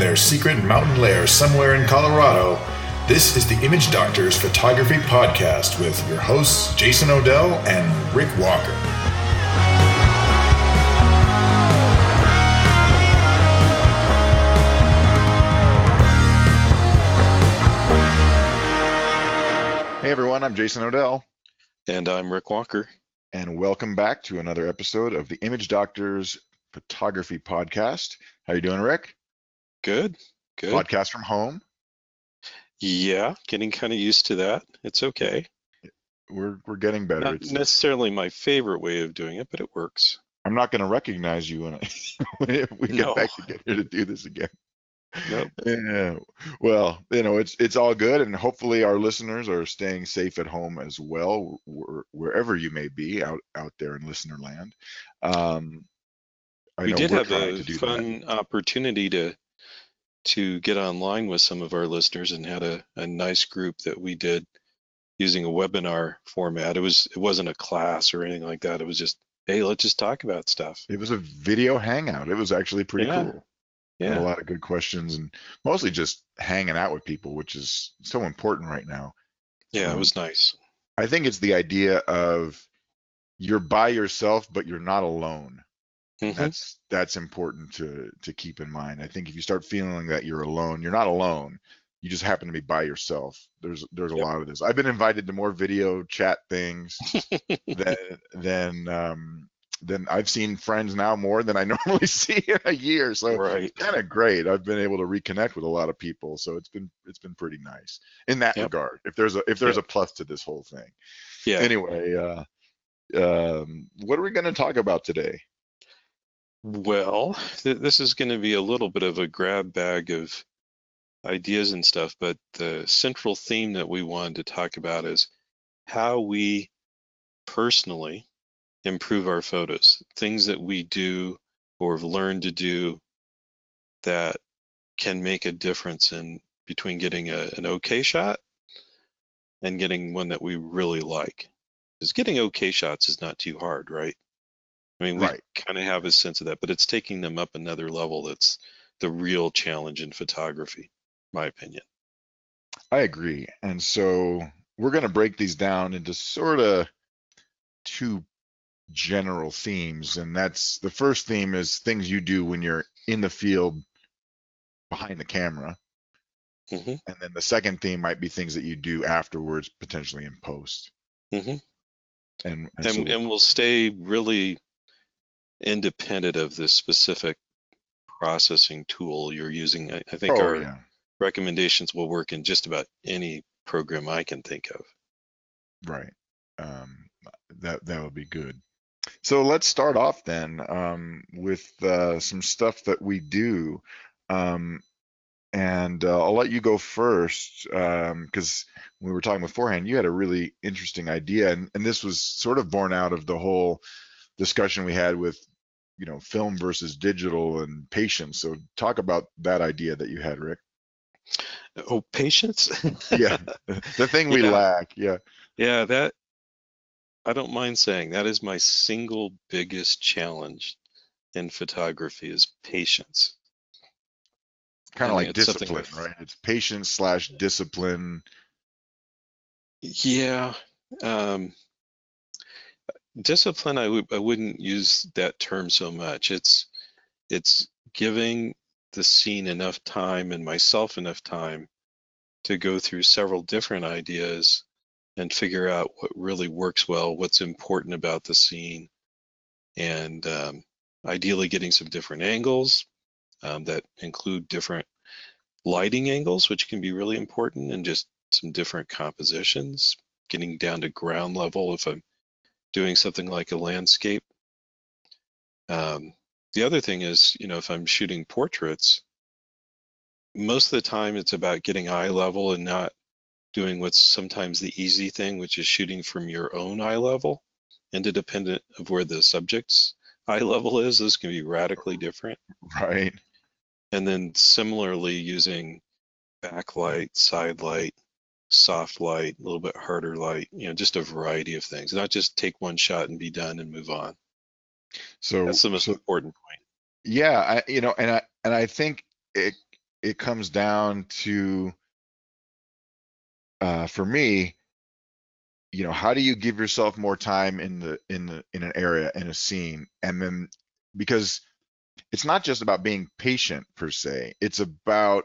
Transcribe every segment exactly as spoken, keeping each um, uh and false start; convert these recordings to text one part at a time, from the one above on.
their secret mountain lair somewhere in Colorado, this is the Image Doctors Photography Podcast with your hosts, Jason Odell and Rick Walker. Hey everyone, I'm Jason Odell. And I'm Rick Walker. And welcome back to another episode of the Image Doctors Photography Podcast. How you doing, Rick? Good, good. Podcast from home? Yeah, getting kind of used to that. It's okay. We're we're getting better. Not It's, necessarily my favorite way of doing it, but it works. I'm not going to recognize you when, I, when we get No. back together to do this again. Nope. Yeah. Well, you know, it's it's all good, and hopefully our listeners are staying safe at home as well, wh- wherever you may be out out there in listener land. Um, I We know did we're have trying a to do that. fun opportunity to to get online with some of our listeners and had a, a nice group that we did using a webinar format. It was it wasn't a class or anything like that. It was just, hey, let's just talk about stuff. It was a video hangout. It was actually pretty Yeah. cool. Had a Yeah. lot of good questions and mostly just hanging out with people, which is so important right now. Yeah, it Um, was nice. I think it's the idea of you're by yourself, but you're not alone. Mhm. That's that's important to to keep in mind. I think if you start feeling that you're alone, you're not alone. You just happen to be by yourself. There's there's a Yep. lot of this. I've been invited to more video chat things than than um than I've seen friends now more than I normally see in a year. So Right. kind of great. I've been able to reconnect with a lot of people, so it's been it's been pretty nice in that Yep. regard. If there's a if there's Yep. a plus to this whole thing. Yeah. Anyway, uh, um, what are we going to talk about today? Well, th- this is going to be a little bit of a grab bag of ideas and stuff, but the central theme that we wanted to talk about is how we personally improve our photos, things that we do or have learned to do that can make a difference in between getting a, an okay shot and getting one that we really like. Because getting okay shots is not too hard, right? I mean, we Right. kind of have a sense of that, but it's taking them up another level that's the real challenge in photography, my opinion. I agree. And so we're going to break these down into sort of two general themes. And that's the first theme is things you do when you're in the field behind the camera. hmm And then the second theme might be things that you do afterwards, potentially in post. hmm And, and, And, so and we'll stay really independent of the specific processing tool you're using. I, I think oh our yeah, recommendations will work in just about any program I can think of. right. Um, that that would be good. So let's start off then um, with uh, some stuff that we do. Um, and uh, I'll let you go first because when we were talking beforehand, you had a really interesting idea, and, and this was sort of born out of the whole discussion we had with, you know, film versus digital and patience. So talk about that idea that you had, Rick. Oh, patience? Yeah, the thing we Yeah. lack. Yeah, Yeah, that I don't mind saying that is my single biggest challenge in photography is patience. kind of And like it's something discipline, I've- right? It's patience slash discipline. Yeah. Um, discipline, I would I wouldn't use that term so much. It's it's giving the scene enough time and myself enough time to go through several different ideas and figure out what really works well, what's important about the scene, and um, ideally getting some different angles um, that include different lighting angles, which can be really important, and just some different compositions, getting down to ground level if I'm doing something like a landscape. Um, the other thing is, you know, if I'm shooting portraits, most of the time it's about getting eye level and not doing what's sometimes the easy thing, which is shooting from your own eye level, independent of where the subject's eye level is. Those can be radically different. Right. And then similarly using backlight, side light, soft light, a little bit harder light, you know, just a variety of things, not just take one shot and be done and move on. So That's the most so important point. yeah, I, you know, and I and I think it it comes down to, uh, for me, you know, how do you give yourself more time in the in the in an area, in a scene, and then, because it's not just about being patient per se, it's about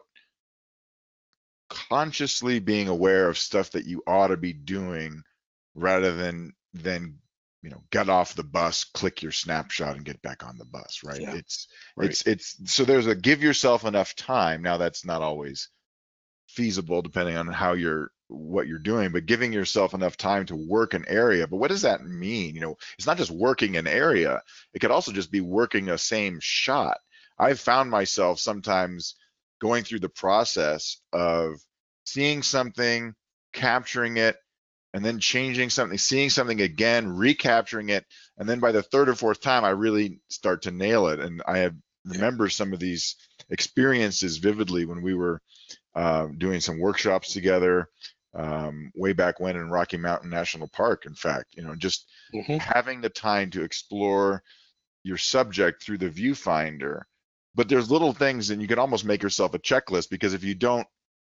consciously being aware of stuff that you ought to be doing rather than than you know, get off the bus, click your snapshot and get back on the bus, right? Yeah. It's Right. it's it's so there's a give yourself enough time. Now that's not always feasible depending on how you're what you're doing, but giving yourself enough time to work an area. But what does that mean? You know, it's not just working an area, it could also just be working a same shot. I've found myself sometimes going through the process of seeing something, capturing it, and then changing something, seeing something again, recapturing it, and then by the third or fourth time I really start to nail it. And I have Yeah. remember some of these experiences vividly when we were uh, doing some workshops together, um, way back when in Rocky Mountain National Park. In fact, you know, just Hmm. having the time to explore your subject through the viewfinder. But there's little things, and you can almost make yourself a checklist, because if you don't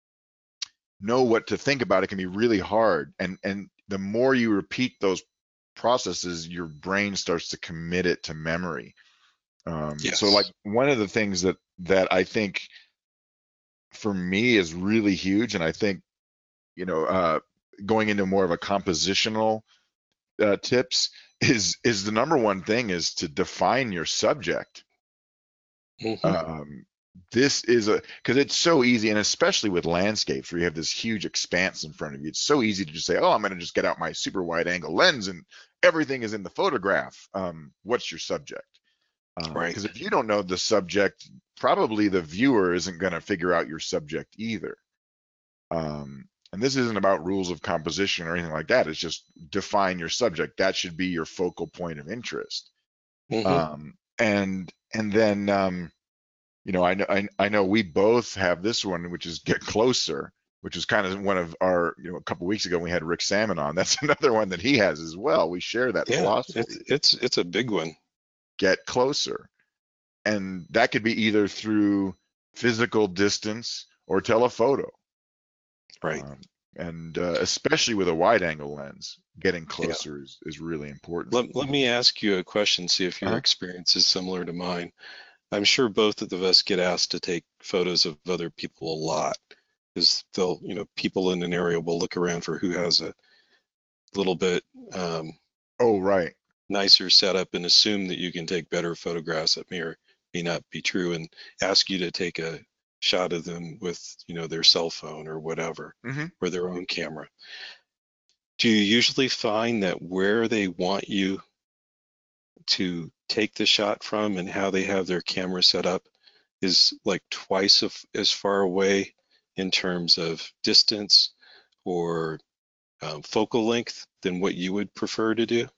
know what to think about, it can be really hard. And and the more you repeat those processes, your brain starts to commit it to memory. Um, so like Yes. one of the things that that I think for me is really huge, and I think, you know, uh, going into more of a compositional uh, tips, is is the number one thing is to define your subject. Hmm. Um, this is a because it's so easy, and especially with landscapes where you have this huge expanse in front of you, it's so easy to just say, "Oh, I'm going to just get out my super wide angle lens and everything is in the photograph." Um, what's your subject? Right. Because if you don't know the subject, probably the viewer isn't going to figure out your subject either. Um, and this isn't about rules of composition or anything like that. It's just define your subject. That should be your focal point of interest. Hmm. Um, and and then um, you know, I know I, I know we both have this one, which is get closer, which is kind of one of our, you know, a couple weeks ago we had Rick Salmon on. That's another one that he has as well. We share that Yeah. It's philosophy. it's it's a big one. Get closer. And that could be either through physical distance or telephoto. Right. Um, and uh, especially with a wide angle lens, getting Yeah. closer is, is really important. Let, let me ask you a question, see if your Uh-huh. experience is similar to mine. I'm sure both of us get asked to take photos of other people a lot because they'll, you know, people in an area will look around for who has a little bit um, Oh, right. nicer setup and assume that you can take better photographs that may or may not be true and ask you to take a shot of them with, you know, their cell phone or whatever, Hmm. or their own camera. Do you usually find that where they want you to take the shot from and how they have their camera set up is like twice of, as far away in terms of distance or um, focal length than what you would prefer to do?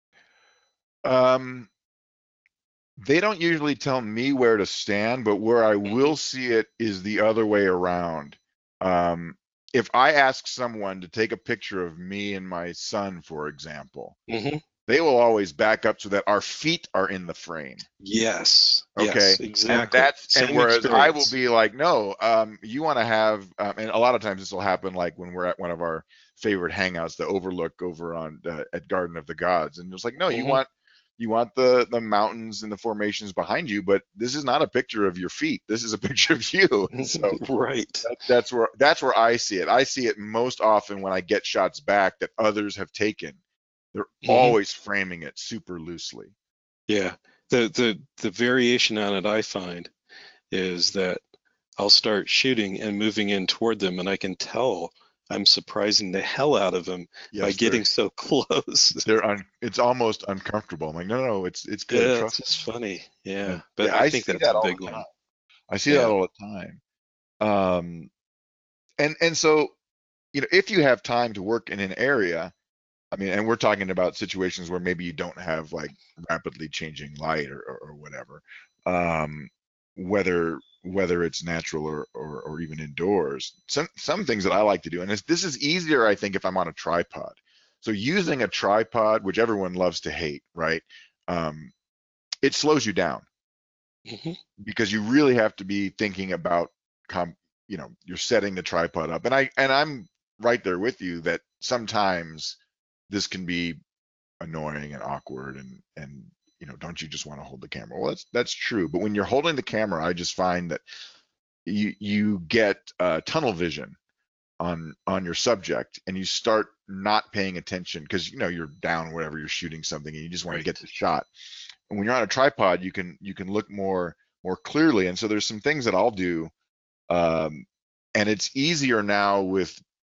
Um, they don't usually tell me where to stand, but where I Hmm. will see it is the other way around. Um, if I ask someone to take a picture of me and my son, for example, Hmm. they will always back up so that our feet are in the frame. Yes, Okay. yes, And exactly. that's, and Same whereas I will experience. be like, no, um, you want to have, um, and a lot of times this will happen like when we're at one of our favorite hangouts, the overlook over on uh, at Garden of the Gods. And it's like, no, you Hmm. want, you want the the mountains and the formations behind you, but this is not a picture of your feet. This is a picture of you. And so Right. that, that's where, that's where I see it. I see it most often when I get shots back that others have taken. They're Hmm. always framing it super loosely. Yeah. The the the variation on it I find is that I'll start shooting and moving in toward them, and I can tell I'm surprising the hell out of them by Yes, they're getting so close. they're un, it's almost uncomfortable. I'm like, no, no, no, it's it's good. Yeah, it's Trust just funny. me. Yeah, And but yeah, I I think see that's a that all big the time. one. I see that Yeah. all the time. Um, and and so, you know, if you have time to work in an area, I mean, and we're talking about situations where maybe you don't have like rapidly changing light or or, or whatever, um, whether whether it's natural or, or or even indoors. Some some things that I like to do, and this this is easier, I think, if I'm on a tripod. So using a tripod, which everyone loves to hate, right? Um, it slows you down Hmm. because you really have to be thinking about com, you know, you're setting the tripod up. And I and I'm right there with you that sometimes this can be annoying and awkward and and you know, don't you just want to hold the camera? Well, that's that's true. But when you're holding the camera, I just find that you you get uh, tunnel vision on on your subject, and you start not paying attention because you know you're down whatever you're shooting something and you just want to Right. get the shot. And when you're on a tripod, you can you can look more more clearly. And so there's some things that I'll do, um, and it's easier now with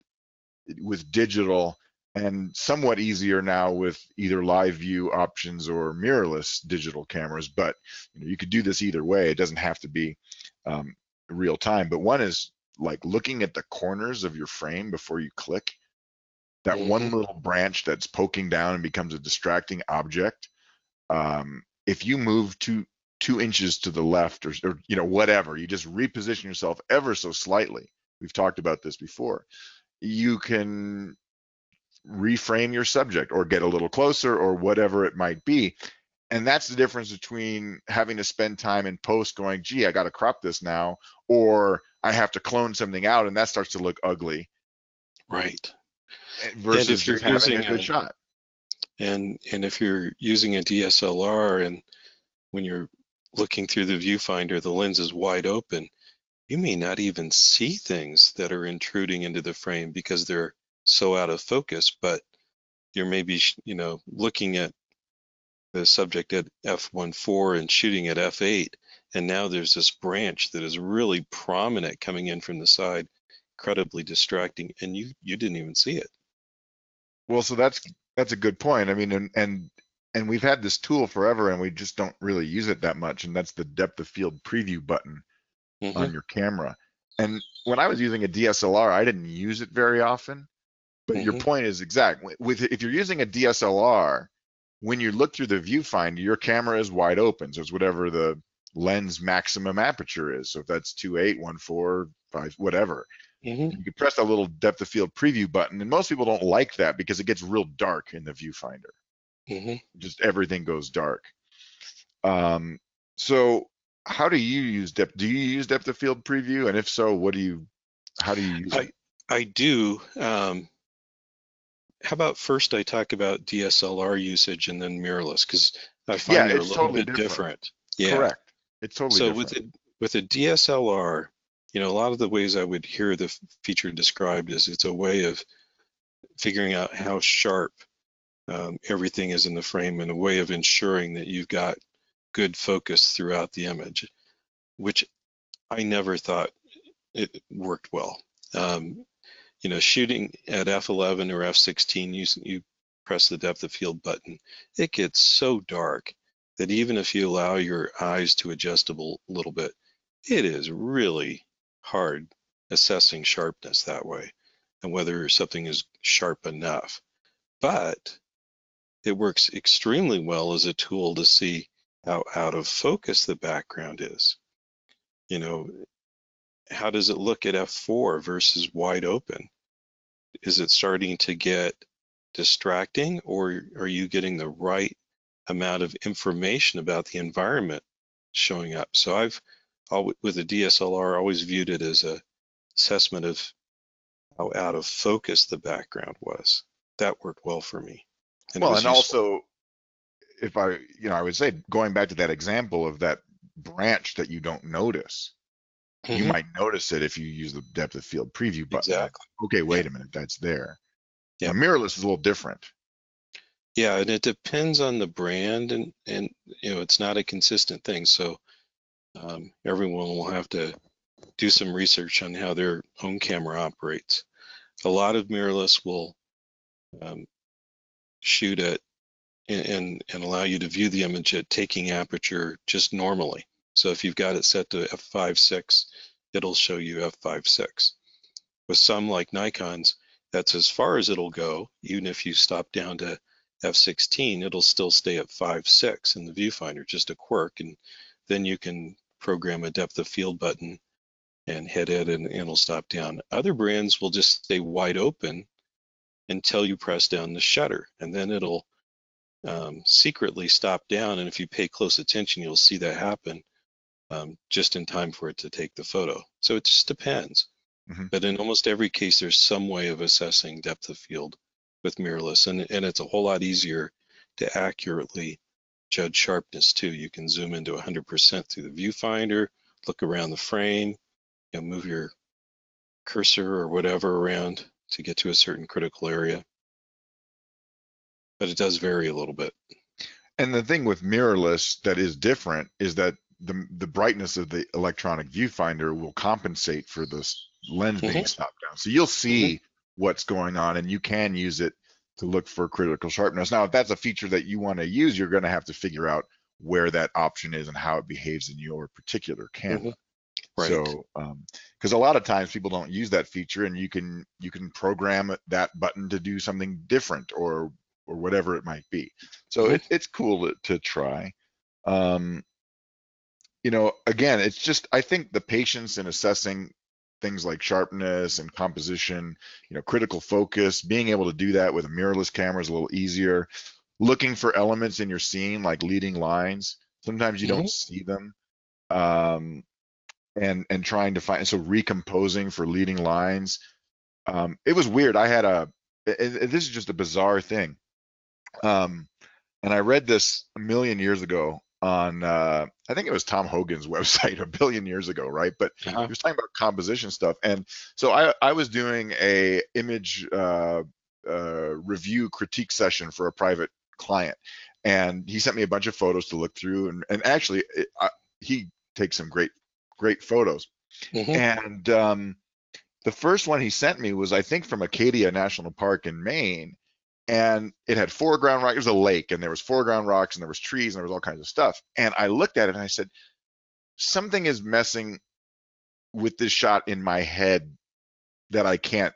with digital, and somewhat easier now with either live view options or mirrorless digital cameras. But you know, you could do this either way. It doesn't have to be um, real time. But one is like looking at the corners of your frame before you click. That Mm-hmm. one little branch that's poking down and becomes a distracting object. Um, if you move two two inches to the left, or, or you know whatever, you just reposition yourself ever so slightly. We've talked about this before. You can reframe your subject or get a little closer or whatever it might be. And that's the difference between having to spend time in post going, gee, I got to crop this now, or I have to clone something out and that starts to look ugly. Right. Versus And if you're just having using a good a, shot. and and if you're using a D S L R, and when you're looking through the viewfinder, the lens is wide open, you may not even see things that are intruding into the frame because they're so out of focus, but you're maybe, you know, looking at the subject at f one point four and shooting at f eight, and now there's this branch that is really prominent coming in from the side, incredibly distracting, and you you didn't even see it. Well, so that's that's a good point. I mean, and and and we've had this tool forever, and we just don't really use it that much. And that's the depth of field preview button Mm-hmm. on your camera. And when I was using a D S L R, I didn't use it very often. But your Mm-hmm. point is exact. With if you're using a D S L R, when you look through the viewfinder, your camera is wide open. So it's whatever the lens maximum aperture is. So if that's two eight, one four, five, whatever. Mm-hmm. You can press that little depth of field preview button, and most people don't like that because it gets real dark in the viewfinder. Mm-hmm. Just everything goes dark. Um, so how do you use depth? Do you use depth of field preview? And if so, what do you? How do you use I it? I do. Um, how about first I talk about D S L R usage and then mirrorless, because I Yeah, find they're a it's little totally bit different. different. Yeah. Correct. It's totally So with different. a with a D S L R, you know, a lot of the ways I would hear the feature described is it's a way of figuring out how sharp um, everything is in the frame, and a way of ensuring that you've got good focus throughout the image, which I never thought it worked well. Um, you know, shooting at f eleven or f sixteen, you, you press the depth of field button, it gets so dark that even if you allow your eyes to adjust a little bit, it is really hard assessing sharpness that way and whether something is sharp enough. But it works extremely well as a tool to see how out of focus the background is. You know, how does it look at f four versus wide open? Is it starting to get distracting, or are you getting the right amount of information about the environment showing up? So I've, with a D S L R, always viewed it as a assessment of how out of focus the background was. That worked well for me, and it Well, was and useful. also, if I, you know, I would say going back to that example of that branch that you don't notice, you Mm-hmm. might notice it if you use the depth of field preview button. Exactly. Okay, wait Yeah. a minute, that's there. Yeah. Now, mirrorless is a little different. Yeah, and it depends on the brand, and and you know, it's not a consistent thing. So um, everyone will have to do some research on how their own camera operates. A lot of mirrorless will um, shoot at and, and allow you to view the image at taking aperture just normally. So if you've got it set to f five six, it'll show you f five six. With some, like Nikon's, that's as far as it'll go. Even if you stop down to f sixteen, it'll still stay at five six in the viewfinder, just a quirk. And then you can program a depth of field button and hit it, and, and it'll stop down. Other brands will just stay wide open until you press down the shutter, and then it'll um, secretly stop down. And if you pay close attention, you'll see that happen um, just in time for it to take the photo. So it just depends. Mhm. But in almost every case, there's some way of assessing depth of field with mirrorless, and, and it's a whole lot easier to accurately judge sharpness too. You can zoom into one hundred percent through the viewfinder, look around the frame, you know, move your cursor or whatever around to get to a certain critical area. But it does vary a little bit. And the thing with mirrorless that is different is that the the brightness of the electronic viewfinder will compensate for this lens being Mm-hmm. stopped down. So you'll Mm-hmm. see what's going on, and you can use it to look for critical sharpness. Now, if that's a feature that you want to use, you're going to have to figure out where that option is and how it behaves in your particular Mm-hmm. camera. Right. So, because um, a lot of times people don't use that feature, and you can you can program that button to do something different or or whatever it might be. So Mm-hmm. it, it's cool to, to try. Um, you know, again, it's just I think the patience in assessing things like sharpness and composition, you know, critical focus, being able to do that with a mirrorless camera is a little easier. Looking for elements in your scene like leading lines, sometimes you Mm-hmm. don't see them. Um, and and trying to find so recomposing for leading lines. Um, it was weird. I had a and- and this is just a bizarre thing. Um, and I read this a million years ago on uh, I think it was Tom Hogan's website a billion years ago, right? But Uh-huh. he was talking about composition stuff, and so I I was doing a image uh, uh, review critique session for a private client, and he sent me a bunch of photos to look through, and and actually it, I, he takes some great great photos. Mm-hmm. And um, the first one he sent me was, I think, from Acadia National Park in Maine, and it had foreground rock. It was a lake, and there was foreground rocks, and there was trees, and there was all kinds of stuff. And I looked at it and I said, something is messing with this shot in my head that I can't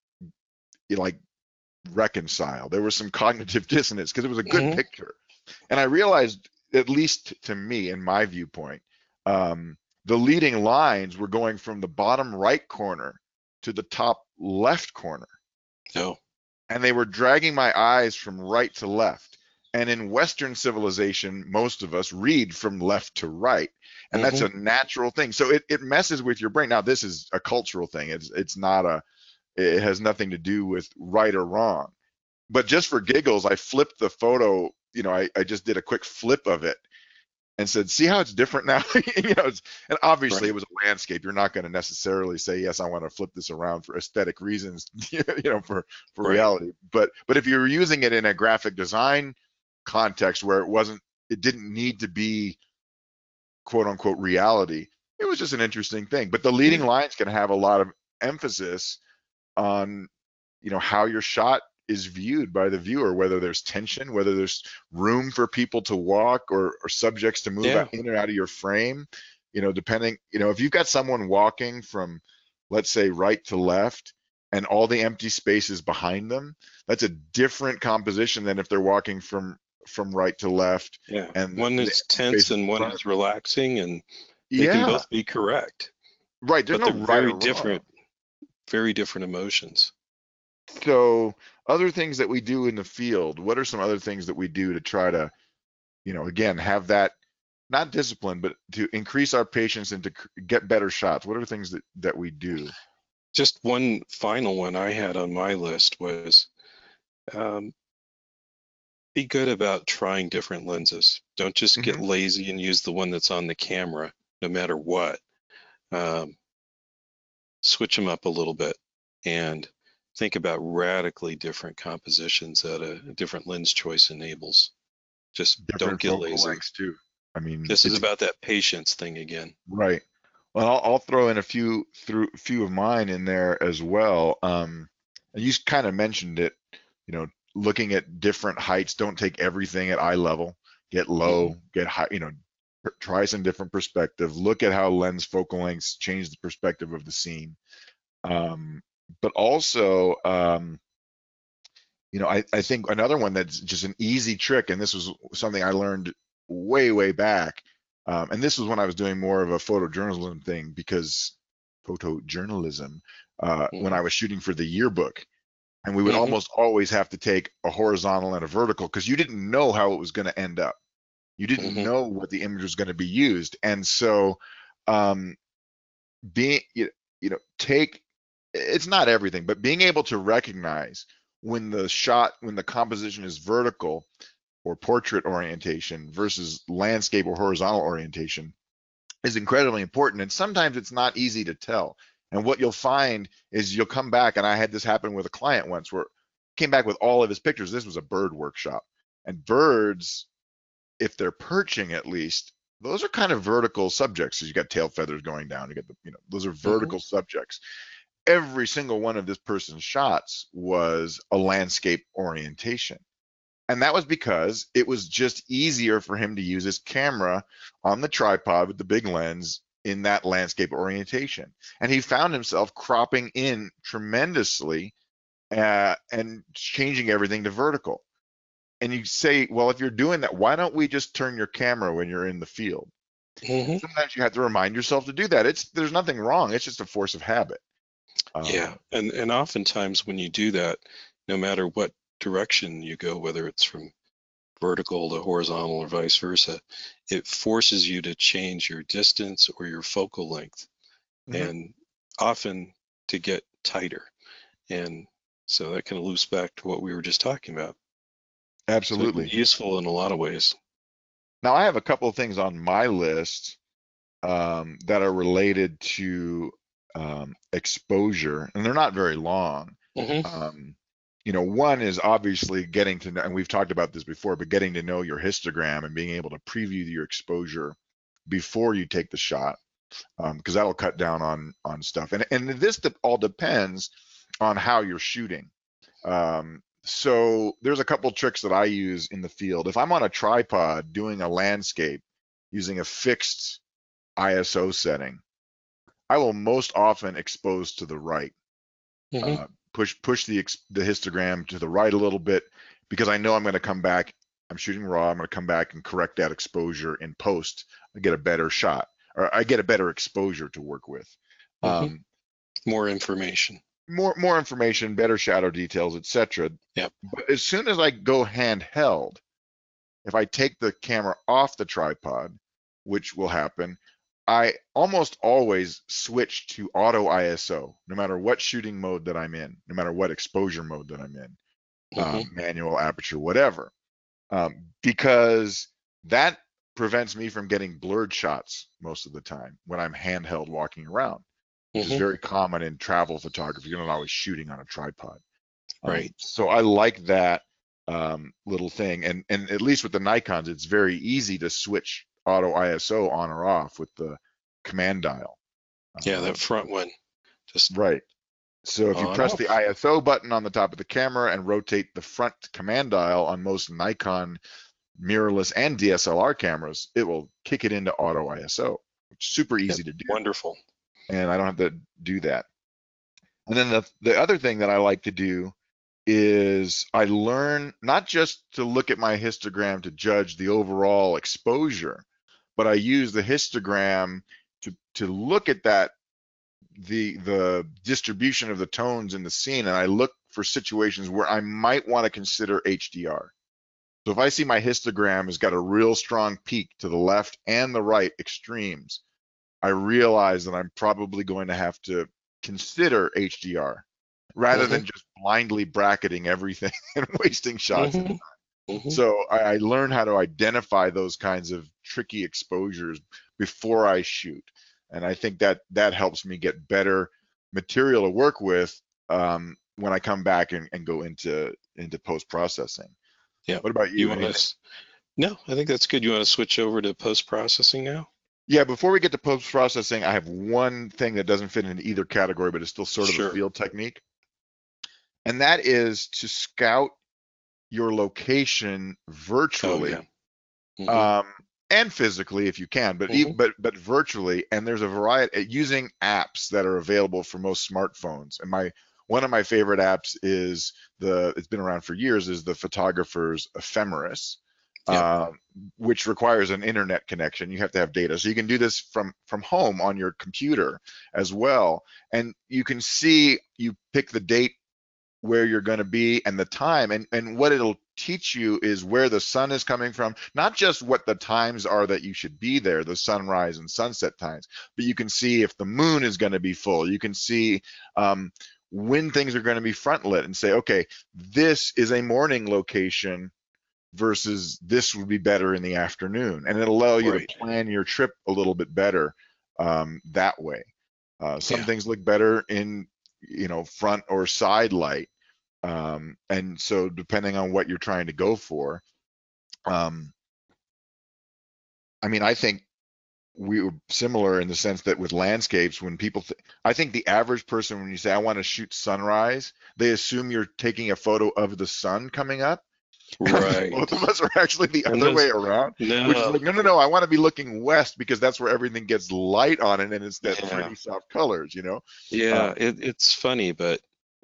like reconcile. There was some cognitive dissonance because it was a good Mm-hmm. picture, and I realized, at least to me, in my viewpoint, um, the leading lines were going from the bottom right corner to the top left corner, No. and they were dragging my eyes from right to left. And in Western civilization, most of us read from left to right, and that's Mm-hmm. a natural thing. So it, it messes with your brain. Now, this is a cultural thing. It's it's not a. It has nothing to do with right or wrong. But just for giggles, I flipped the photo. You know, I, I just did a quick flip of it and said, "See how it's different now." you know, it's, and obviously it Right. was a landscape. You're not going to necessarily say, "Yes, I want to flip this around for aesthetic reasons," you know, for for Right. reality. But but if you're using it in a graphic design context where it wasn't, it didn't need to be quote unquote reality. It was just an interesting thing. But the leading Yeah. lines can have a lot of emphasis on, you know, how your shot is viewed by the viewer, whether there's tension, whether there's room for people to walk or, or subjects to move out, Yeah. in and out of your frame, you know, depending, you know, if you've got someone walking from, let's say, right to left and all the empty spaces behind them, that's a different composition than if they're walking from from right to left Yeah. and One the is empty tense spaces in and one front of is relaxing, and you. they can Yeah, both be correct, right. There's but no they're right very or wrong. different, very different emotions. So other things that we do in the field, what are some other things that we do to try to, you know, again, have that not discipline, but to increase our patience and to c- get better shots? What are things that that we do? Just one final one I had on my list was um, be good about trying different lenses. Don't just get Hmm. lazy and use the one that's on the camera, no matter what. Um, switch them up a little bit and think about radically different compositions that a, a different lens choice enables. Just don't Different get focal lazy. lengths too. I mean, This is it's about that patience thing again. right. Well, I'll, I'll throw in a few through few of mine in there as well. Um, and you kind of mentioned it, you know, looking at different heights. Don't take everything at eye level. Get Hmm. low, get high, you know, pr- try some different perspective. Look at how lens focal lengths change the perspective of the scene. Um, but also, um, you know, I, I think another one that's just an easy trick, and this was something I learned way, way back. Um, and this was when I was doing more of a photojournalism thing because photojournalism, uh, when Hmm. I was shooting for the yearbook, and we would Hmm. almost always have to take a horizontal and a vertical because you didn't know how it was going to end up. You didn't Mm-hmm. know what the image was going to be used. And so um, being, you you know, take, it's not everything, but being able to recognize when the shot, when the composition is vertical or portrait orientation versus landscape or horizontal orientation is incredibly important. And sometimes it's not easy to tell. And what you'll find is you'll come back, and I had this happen with a client once where came back with all of his pictures. This was a bird workshop, and birds, if they're perching at least, those are kind of vertical subjects. So you got tail feathers going down. You get the, you know, those are Mm-hmm. vertical subjects. Every single one of this person's shots was a landscape orientation. And that was because it was just easier for him to use his camera on the tripod with the big lens in that landscape orientation. And he found himself cropping in tremendously uh, and changing everything to vertical. And you say, well, if you're doing that, why don't we just turn your camera when you're in the field? Mm-hmm. Sometimes you have to remind yourself to do that. It's there's nothing wrong. It's just a force of habit. Yeah, Um, and and oftentimes when you do that, no matter what direction you go, whether it's from vertical to horizontal or vice versa, it forces you to change your distance or your focal length, mhm, and often to get tighter. And so that kind of loops back to what we were just talking about. So it can be absolutely. useful in a lot of ways. Now I have a couple of things on my list um, that are related to um, exposure, and they're not very long. Hmm. Um, you know, one is obviously getting to know, and we've talked about this before, but getting to know your histogram and being able to preview your exposure before you take the shot, because um, that'll cut down on on stuff. And and this all depends on how you're shooting. Um, so there's a couple tricks that I use in the field. If I'm on a tripod doing a landscape using a fixed I S O setting, I will most often expose to the right. Hmm. Uh, push push the the histogram to the right a little bit because I know I'm going to come back. I'm shooting raw. I'm going to come back and correct that exposure in post. I get a better shot, or I get a better exposure to work with. Hmm. Um, More information. more more information, better shadow details, et cetera. Yep. But as soon as I go handheld, if I take the camera off the tripod, which will happen, I almost always switch to auto I S O, no matter what shooting mode that I'm in, no matter what exposure mode that I'm in, Hmm. um, manual, aperture, whatever, um, because that prevents me from getting blurred shots most of the time when I'm handheld walking around, which is Hmm. very common in travel photography. You're not always shooting on a tripod. Um, Right. so I like that um, little thing, and and at least with the Nikons, it's very easy to switch auto I S O on or off with the command dial. Yeah, that Um, front one just right. So if you on press the off. I S O button on the top of the camera and rotate the front command dial on most Nikon mirrorless and D S L R cameras, it will kick it into auto I S O. It's super Yep. easy to do, Wonderful. and I don't have to do that. And then the the other thing that I like to do is I learn not just to look at my histogram to judge the overall exposure, but I use the histogram to to look at that the the distribution of the tones in the scene, and I look for situations where I might want to consider H D R. So if I see my histogram has got a real strong peak to the left and the right extremes, I realize that I'm probably going to have to consider H D R rather Hmm. than just blindly bracketing everything and wasting shots at Hmm. it. Hmm. So I, I learned how to identify those kinds of tricky exposures before I shoot, and I think that that helps me get better material to work with um, when I come back and, and go into into post processing. Yep. What about You you? want Anything? to? No, I think that's good. You want to switch over to post processing now? Yeah, before we get to post processing, I have one thing that doesn't fit into either category, but it's still sort of a Sure. field technique, and that is to scout your location Oh yeah. virtually Hmm. um, and physically if you can, but Hmm. even, but but virtually. And there's a variety using apps that are available for most smartphones. And my one of my favorite apps is the it's been around for years is the Photographer's Ephemeris, Yep. uh, which requires an internet connection. You have to have data, so you can do this from from home on your computer as well. And you can see you pick the date where you're going to be and the time, and and what it'll teach you is where the sun is coming from, not just what the times are that you should be there, the sunrise and sunset times, but you can see if the moon is going to be full. You can see um, when things are going to be front lit and say, okay, this is a morning location versus this would be better in the afternoon, and it'll allow you Right. to plan your trip a little bit better um, that way. Uh, some Yeah. things look better in, you know, front or side light, um, and so depending on what you're trying to go for, um, I mean, I think we were similar in the sense that with landscapes, when people, th- I think the average person, when you say I want to shoot sunrise, they assume you're taking a photo of the sun coming up. Both Right. of us are actually the And other way those, around, which is no, like, no, no, no, I want to be looking west because that's where everything gets light on it and it's that yeah, pretty soft colors, you know? yeah, Um, it, it's funny, but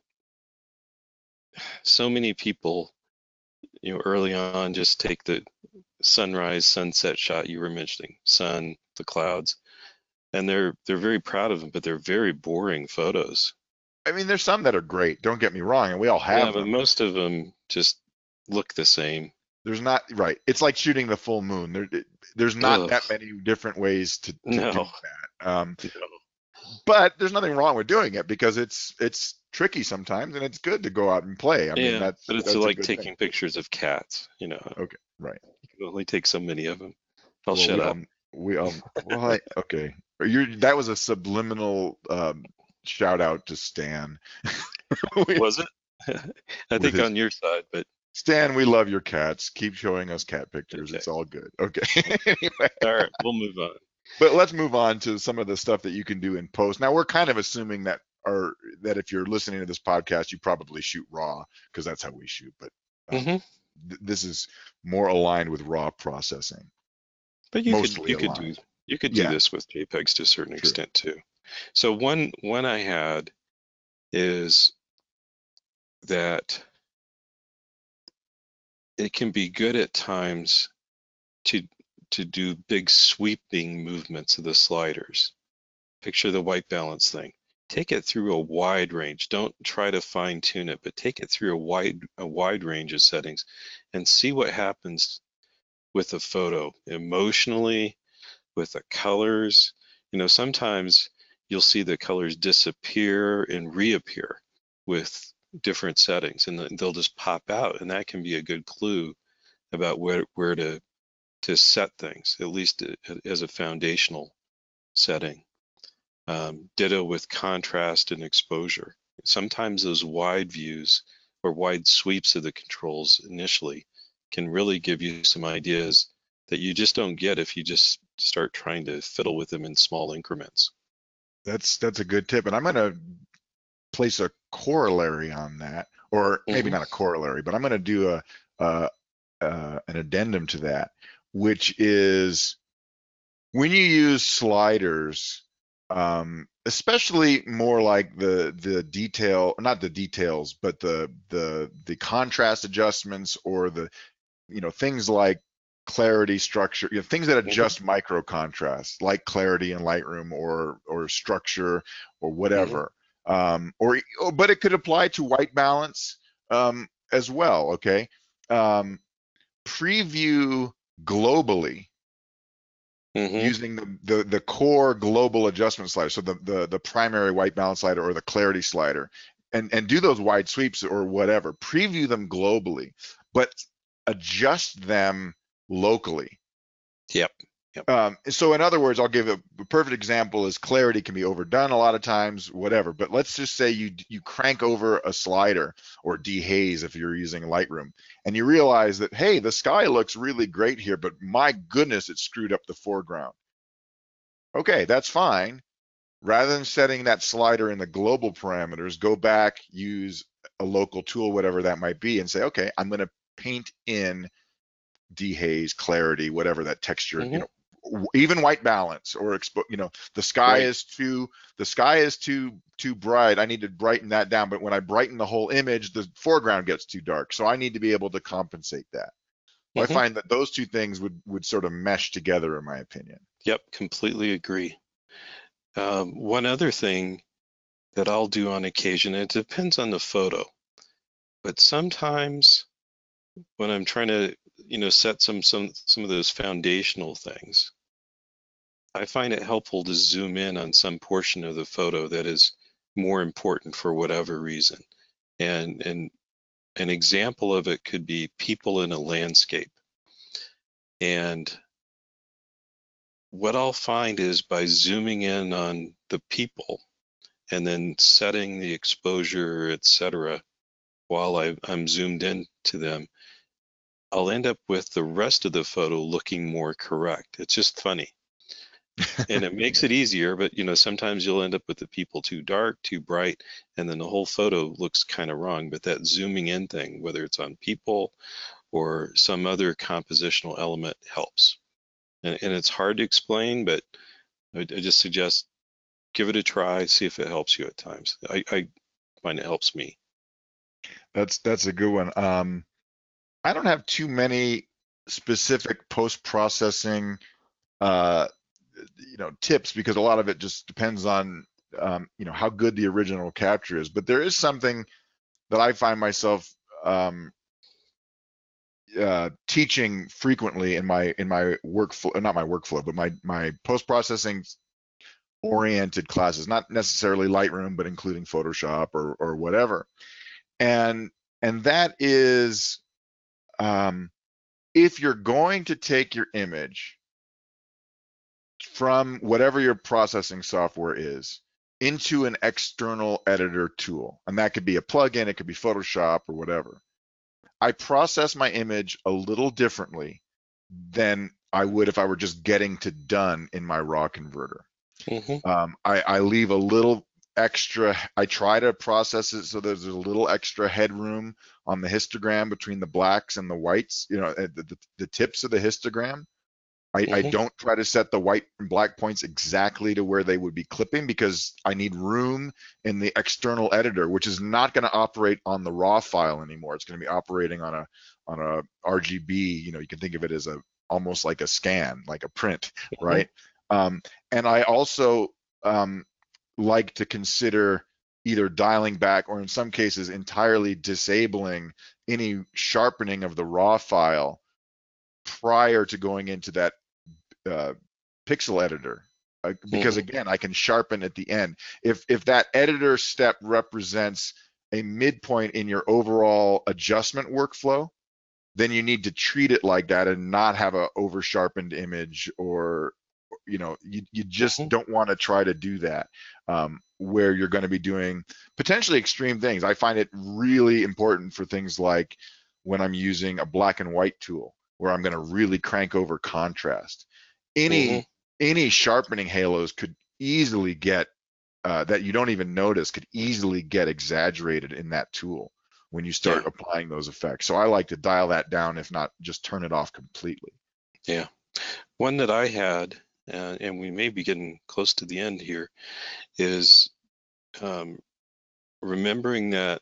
so many people, you know, early on just take the sunrise, sunset shot you were mentioning, sun, the clouds, and they're they're very proud of them, but they're very boring photos. I mean, there's some that are great, don't get me wrong, and we all Yeah, have but them. most of them just look the same. There's not, right. It's like shooting the full moon. There, there's not Ugh, that many different ways to, to do no, that. Um, no. but there's nothing wrong with doing it because it's it's tricky sometimes and it's good to go out and play. I mean, Yeah, that's but it's that's a like good thing. taking pictures of cats, you know. Okay, right. You can only take so many of them. I'll Well, shut we up. all we all well, I, okay. You're that was a subliminal um, shout out to Stan. We- Was it? I with think his on your side, but Stan, we love your cats. Keep showing us cat pictures. okay. It's all good. Okay. Anyway, All right, we'll move on. but let's move on to some of the stuff that you can do in post. Now, we're kind of assuming that or that if you're listening to this podcast, you probably shoot raw because that's how we shoot. But um, Hmm. th- this is more aligned with raw processing, But you could mostly you could do aligned. you could do Yeah, this with JPEGs to a certain true. extent too. So one one I had is that it can be good at times to to do big sweeping movements of the sliders. Picture the white balance thing. Take it through a wide range. Don't try to fine tune it, but take it through a wide a wide range of settings and see what happens with the photo emotionally, with the colors. You know, sometimes you'll see the colors disappear and reappear with different settings, and they'll just pop out, and that can be a good clue about where where to to set things, at least as a foundational setting. Um, ditto with contrast and exposure. Sometimes those wide views or wide sweeps of the controls initially can really give you some ideas that you just don't get if you just start trying to fiddle with them in small increments. That's that's a good tip, and I'm gonna place a corollary on that, or maybe Hmm. not a corollary, but I'm gonna do a, a, a an addendum to that, which is when you use sliders, um, especially more like the the detail, not the details, but the the the contrast adjustments or the you know things like clarity, structure, you know, things that Hmm. adjust micro contrast, like clarity in Lightroom or or structure or Hmm. whatever. Um, or or- but it could apply to white balance um, as well. Okay, um, preview globally Hmm. using the, the the core global adjustment slider, so the the the primary white balance slider or the clarity slider, and and do those wide sweeps or whatever. Preview them globally, but adjust them locally. Yep. Yep. Um, so in other words, I'll give a, a perfect example is clarity can be overdone a lot of times, whatever. But let's just say you you crank over a slider or dehaze if you're using Lightroom, and you realize that hey, the sky looks really great here, but my goodness, it screwed up the foreground. Okay, that's fine. Rather than setting that slider in the global parameters, go back, use a local tool, whatever that might be, and say, okay, I'm going to paint in dehaze, clarity, whatever that texture, you Hmm. know, even white balance or expo, you know, the sky Right. is too, the sky is too too bright. I need to brighten that down. But when I brighten the whole image, the foreground gets too dark. So I need to be able to compensate that. Well, I Hmm. find that those two things would would sort of mesh together, in my opinion. Yep. Completely agree. Um, one other thing that I'll do on occasion, it depends on the photo. But sometimes when I'm trying to, you know, set some some some of those foundational things, I find it helpful to zoom in on some portion of the photo that is more important for whatever reason. And and an example of it could be people in a landscape. And what I'll find is by zooming in on the people and then setting the exposure, et cetera, while I, I'm zoomed in to them, I'll end up with the rest of the photo looking more correct. It's just funny. And it makes it easier, but you know, sometimes you'll end up with the people too dark, too bright, and then the whole photo looks kind of wrong. But that zooming in thing, whether it's on people or some other compositional element, helps. And, and it's hard to explain, but I, I just suggest give it a try, see if it helps you at times. I, I find it helps me. That's that's a good one. Um, I don't have too many specific post-processing, uh, you know, tips because a lot of it just depends on, um, you know, how good the original capture is. But there is something that I find myself um, uh, teaching frequently in my in my workflow, not my workflow, but my my post-processing oriented classes, not necessarily Lightroom, but including Photoshop or or whatever. And and that is, um, if you're going to take your image from whatever your processing software is into an external editor tool, and that could be a plugin, it could be Photoshop or whatever, I process my image a little differently than I would if I were just getting to done in my raw converter. Mm-hmm. Um, I, I leave a little extra, I try to process it so there's a little extra headroom on the histogram between the blacks and the whites, you know, the, the, the tips of the histogram. I, I Mm-hmm. don't try to set the white and black points exactly to where they would be clipping because I need room in the external editor, which is not going to operate on the raw file anymore. It's going to be operating on a on a R G B. You know, you can think of it as a almost like a scan, like a print, Mm-hmm. right? Um, and I also um, like to consider either dialing back or in some cases entirely disabling any sharpening of the raw file prior to going into that uh, pixel editor, uh, because Mm-hmm. again, I can sharpen at the end. If if that editor step represents a midpoint in your overall adjustment workflow, then you need to treat it like that and not have a over sharpened image, or you know, you, you just Mm-hmm. don't want to try to do that, um, where you're going to be doing potentially extreme things. I find it really important for things like when I'm using a black and white tool where I'm going to really crank over contrast. Mm-hmm. Any any sharpening halos could easily get uh, that you don't even notice could easily get exaggerated in that tool when you start Yeah. applying those effects. So I like to dial that down, if not just turn it off completely. Yeah. One that I had, uh, and we may be getting close to the end here, is um, remembering that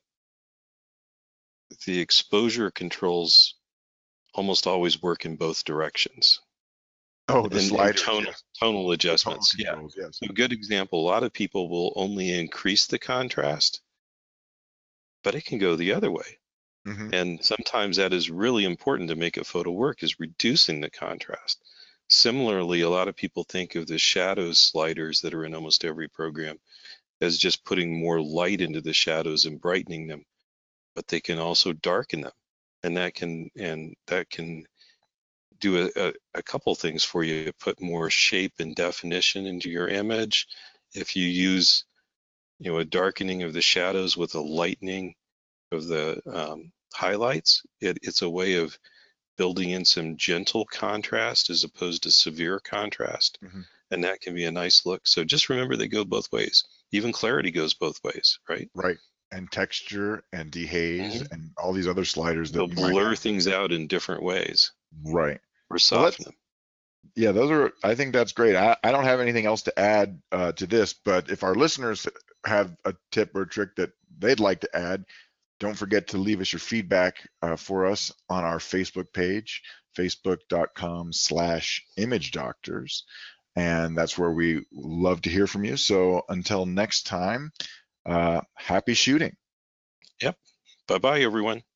the exposure controls almost always work in both directions. Oh, the And, and sliders, tonal yes. tonal The tonal adjustments. Yeah. controls, yes. So a good example, a lot of people will only increase the contrast, but it can go the other way. Mm-hmm. And sometimes that is really important to make a photo work, is reducing the contrast. Similarly, a lot of people think of the shadows sliders that are in almost every program as just putting more light into the shadows and brightening them, but they can also darken them. And that can and that can do a, a, a couple things for you. Put more shape and definition into your image. If you use, you know, a darkening of the shadows with a lightening of the um, highlights, it, it's a way of building in some gentle contrast as opposed to severe contrast. Mm-hmm. And that can be a nice look. So just remember they go both ways. Even clarity goes both ways, right? Right. And texture and dehaze Mm-hmm. and all these other sliders They'll that you might blur have. things out in different ways Right. or Well, soften let's, them. yeah, those are, I think that's great. I, I don't have anything else to add uh, to this, but if our listeners have a tip or trick that they'd like to add, don't forget to leave us your feedback uh, for us on our Facebook page, facebook.com slash image doctors. And that's where we love to hear from you. So until next time, uh, happy shooting. Yep. Bye-bye, everyone.